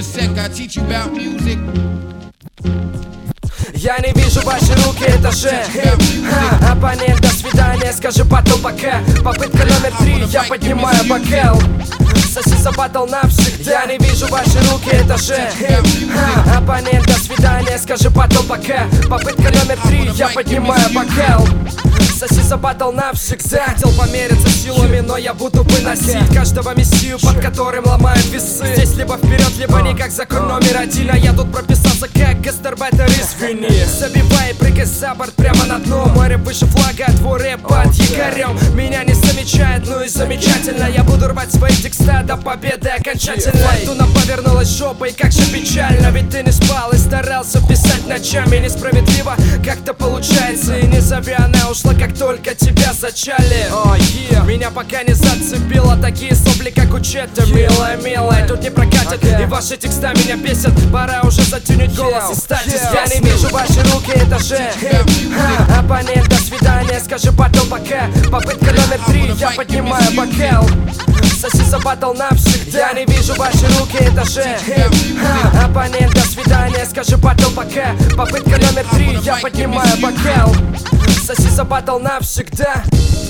sec, I teach you about music. Я не вижу ваши руки, это же оппонент, до свидания, скажи потом пока. Попытка номер 3, я поднимаю бокал. Соси за батл навсегда. Я не вижу ваши руки, это же оппонент, до свидания, скажи потом пока. Попытка номер 3, я поднимаю бокал. Соси за батл навсегда. Хотел помериться силами, но я буду выносить каждого мессию, под которым ломают весы. Здесь либо вперед, либо никак, закон номер 1. А я тут прописался как гастарбайтер из Вены. Забивай и прыгай за борт прямо на дно. Мой рэп выше флага, твой рэп под якорем. Меня не замечает, ну и замечательно. Я буду рвать свои текста до победы окончательной. Фортуна повернулась жопой, как же печально. Ведь ты не спал и старался писать ночами. Несправедливо как-то получается. И не зови, она ушла, как только тебя зачали. Меня пока не зацепило такие сопли, как у Чета. Милая, милая, тут не прокатит. И ваши текста меня бесят. Пора уже затюнить голос и стать. Я не вижу ваши руки, это же оппонент, до свидания, скажи потом пока. Попытка номер 3, я поднимаю бокал. Соси за батл навсегда. Я не вижу ваши руки, это же оппонент, до свидания, скажи потом пока. Попытка номер 3, я поднимаю бокал. Соси за батл навсегда.